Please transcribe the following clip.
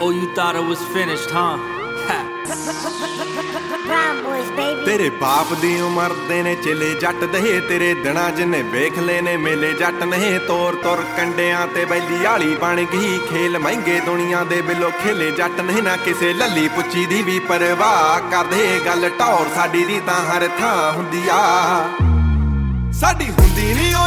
Oh, you thought it was finished, huh? तेरे बाप दी उमर दे ने चले जट दे तेरे दिना जिन्ने वेख लेने मेले जट ने तोर तोर कंडियां ते बैली आली बन गई खेल महंगे दुनिया दे बिलो खेले जट ने ना किसे लली पुच्ची दी भी परवाह कर दे गल टौर साडी दी तां हर थां हुंदी आ साडी हुंदी नी ओ